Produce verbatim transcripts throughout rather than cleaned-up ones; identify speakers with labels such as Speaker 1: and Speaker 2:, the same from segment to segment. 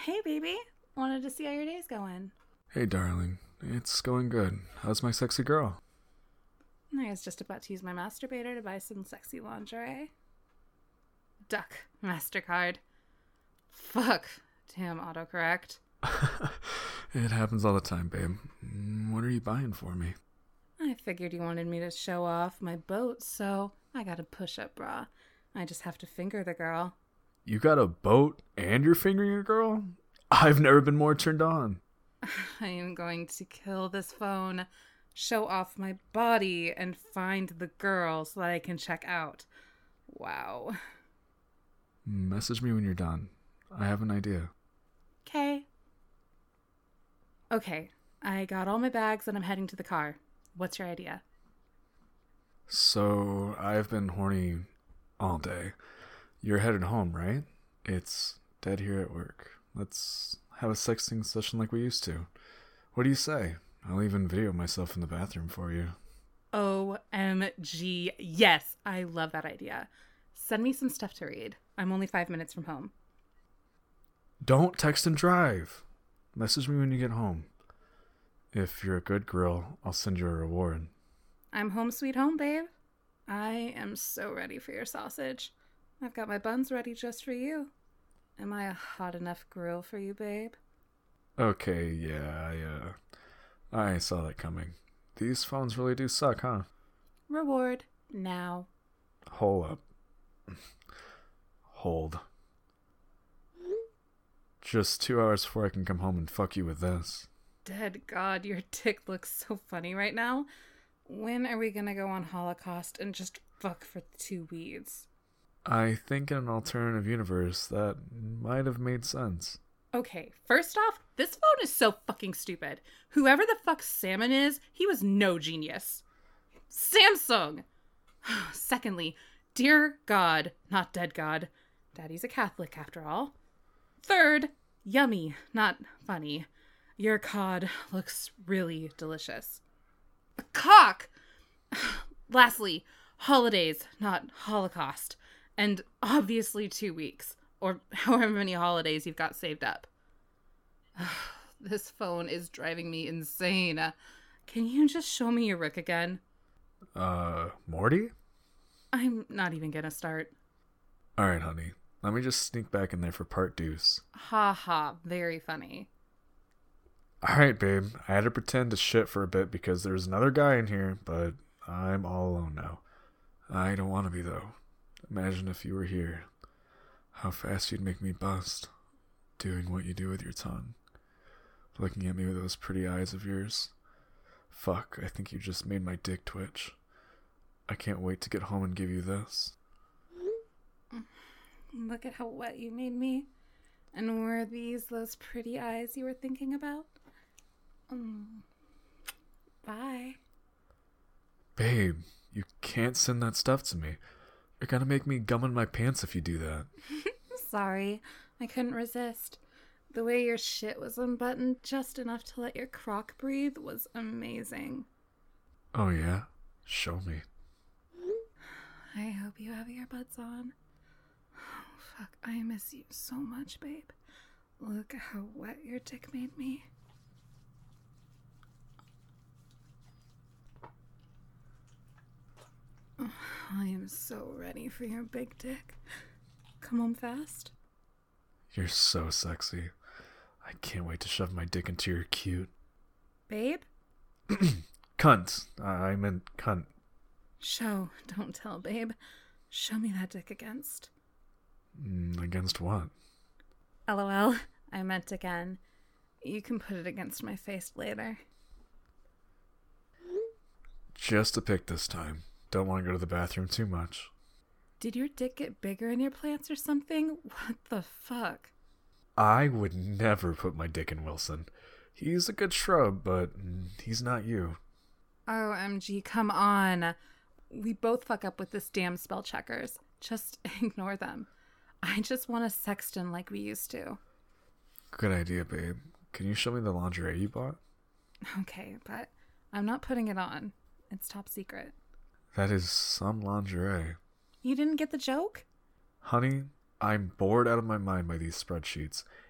Speaker 1: Hey, baby. Wanted to see how your day's going.
Speaker 2: Hey, darling. It's going good. How's my sexy girl?
Speaker 1: I was just about to use my masturbator to buy some sexy lingerie. Duck. MasterCard. Fuck. Damn autocorrect.
Speaker 2: It happens all the time, babe. What are you buying for me?
Speaker 1: I figured you wanted me to show off my boat, so I got a push-up bra. I just have to finger the girl.
Speaker 2: You got a boat and you're fingering a girl? I've never been more turned on.
Speaker 1: I am going to kill this phone, show off my body, and find the girl so that I can check out. Wow.
Speaker 2: Message me when you're done. I have an idea.
Speaker 1: Okay. Okay, I got all my bags and I'm heading to the car. What's your idea?
Speaker 2: So, I've been horny all day. You're headed home, right? It's dead here at work. Let's have a sexting session like we used to. What do you say? I'll even video myself in the bathroom for you.
Speaker 1: O M G, yes, I love that idea. Send me some stuff to read. I'm only five minutes from home.
Speaker 2: Don't text and drive. Message me when you get home. If you're a good girl, I'll send you a reward.
Speaker 1: I'm home sweet home, babe. I am so ready for your sausage. I've got my buns ready just for you. Am I a hot enough grill for you, babe?
Speaker 2: Okay, yeah, yeah. I saw that coming. These phones really do suck, huh?
Speaker 1: Reward now.
Speaker 2: Hold up. Hold. Just two hours before I can come home and fuck you with this.
Speaker 1: Dead God, your dick looks so funny right now. When are we gonna go on Holocaust and just fuck for two weeds?
Speaker 2: I think in an alternative universe that might have made sense.
Speaker 1: Okay, first off, this phone is so fucking stupid. Whoever the fuck Salmon is, he was no genius. Samsung! Secondly, dear God, not dead God. Daddy's a Catholic after all. Third, yummy, not funny. Your cod looks really delicious. A cock! Lastly, holidays, not Holocaust. And obviously two weeks. Or however many holidays you've got saved up. This phone is driving me insane. Can you just show me your Rick again?
Speaker 2: Uh, Morty?
Speaker 1: I'm not even gonna start.
Speaker 2: Alright, honey. Let me just sneak back in there for part deuce.
Speaker 1: Ha ha, very funny.
Speaker 2: Alright, babe. I had to pretend to shit for a bit because there's another guy in here, but I'm all alone now. I don't want to be, though. Imagine if you were here. How fast you'd make me bust. Doing what you do with your tongue. Looking at me with those pretty eyes of yours. Fuck, I think you just made my dick twitch. I can't wait to get home and give you this.
Speaker 1: Look at how wet you made me. And were these those pretty eyes you were thinking about? Um, bye.
Speaker 2: Babe, you can't send that stuff to me. You're gonna make me gum in my pants if you do that.
Speaker 1: Sorry, I couldn't resist. The way your shit was unbuttoned just enough to let your crock breathe was amazing.
Speaker 2: Oh yeah? Show me.
Speaker 1: I hope you have earbuds on. Oh, fuck, I miss you so much, babe. Look how wet your dick made me. Oh, I am so ready for your big dick. Come home fast.
Speaker 2: You're so sexy. I can't wait to shove my dick into your cute...
Speaker 1: Babe?
Speaker 2: Cunt. Uh, I meant cunt.
Speaker 1: Show, don't tell, babe. Show me that dick against.
Speaker 2: Mm, against what?
Speaker 1: LOL, I meant again. You can put it against my face later.
Speaker 2: Just a pick this time. Don't want to go to the bathroom too much.
Speaker 1: Did your dick get bigger in your plants or something? What the fuck?
Speaker 2: I would never put my dick in Wilson. He's a good shrub, but he's not you.
Speaker 1: O M G, come on. We both fuck up with this damn spell checkers. Just ignore them. I just want a sexton like we used to.
Speaker 2: Good idea, babe. Can you show me the lingerie you bought?
Speaker 1: Okay, but I'm not putting it on. It's top secret.
Speaker 2: That is some lingerie.
Speaker 1: You didn't get the joke?
Speaker 2: Honey, I'm bored out of my mind by these spreadsheets.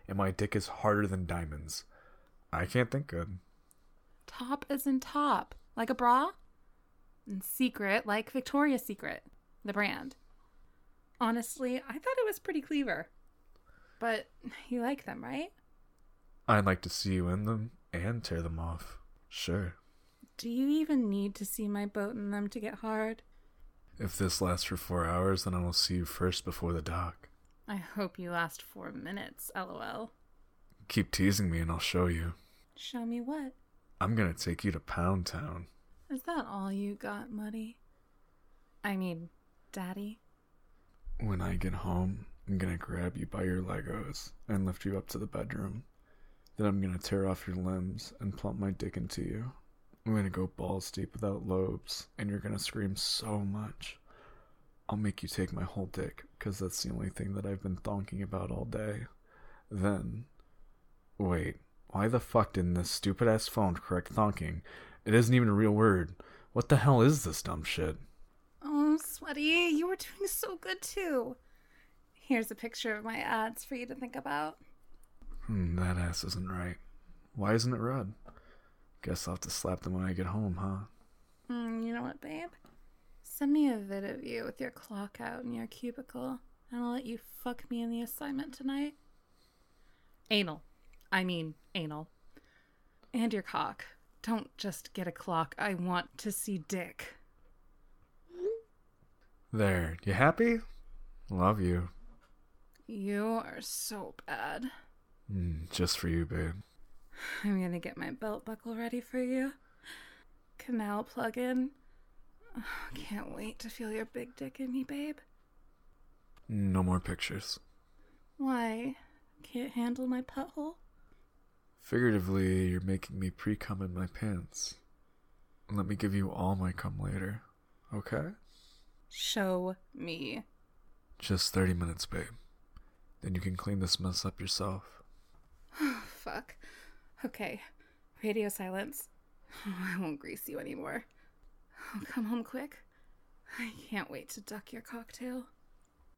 Speaker 2: and my dick is harder than diamonds. I can't think good.
Speaker 1: Top as in top, like a bra? And secret, like Victoria's Secret, the brand. Honestly, I thought it was pretty clever. But you like them, right?
Speaker 2: I'd like to see you in them and tear them off. Sure.
Speaker 1: Do you even need to see my boat in them to get hard?
Speaker 2: If this lasts for four hours, then I will see you first before the dock.
Speaker 1: I hope you last four minutes, lol.
Speaker 2: Keep teasing me and I'll show you.
Speaker 1: Show me what?
Speaker 2: I'm gonna take you to Pound Town.
Speaker 1: Is that all you got, Muddy? I mean, Daddy?
Speaker 2: When I get home, I'm gonna grab you by your Legos and lift you up to the bedroom. Then I'm gonna tear off your limbs and plump my dick into you. I'm gonna go balls deep without lobes, and you're gonna scream so much. I'll make you take my whole dick, because that's the only thing that I've been thonking about all day. Then... Wait, why the fuck didn't this stupid-ass phone correct thonking? It isn't even a real word. What the hell is this dumb shit?
Speaker 1: Oh, Sweaty, you were doing so good too. Here's a picture of my ads for you to think about.
Speaker 2: Hmm, that ass isn't right. Why isn't it red? Guess I'll have to slap them when I get home, huh?
Speaker 1: Mm, you know what, babe? Send me a vid of you with your clock out in your cubicle, and I'll let you fuck me in the assignment tonight. Anal. I mean, anal. And your cock. Don't just get a clock. I want to see dick.
Speaker 2: There. You happy? Love you.
Speaker 1: You are so bad.
Speaker 2: Mm, just for you, babe.
Speaker 1: I'm gonna get my belt buckle ready for you. Canal plug in. Oh, can't wait to feel your big dick in me, babe.
Speaker 2: No more pictures.
Speaker 1: Why? Can't handle my butthole?
Speaker 2: Figuratively, you're making me pre-cum in my pants. Let me give you all my cum later, okay?
Speaker 1: Show me.
Speaker 2: Just thirty minutes, babe. Then you can clean this mess up yourself.
Speaker 1: Fuck. Okay. Radio silence. I won't grease you anymore. Oh, come home quick. I can't wait to duck your cocktail.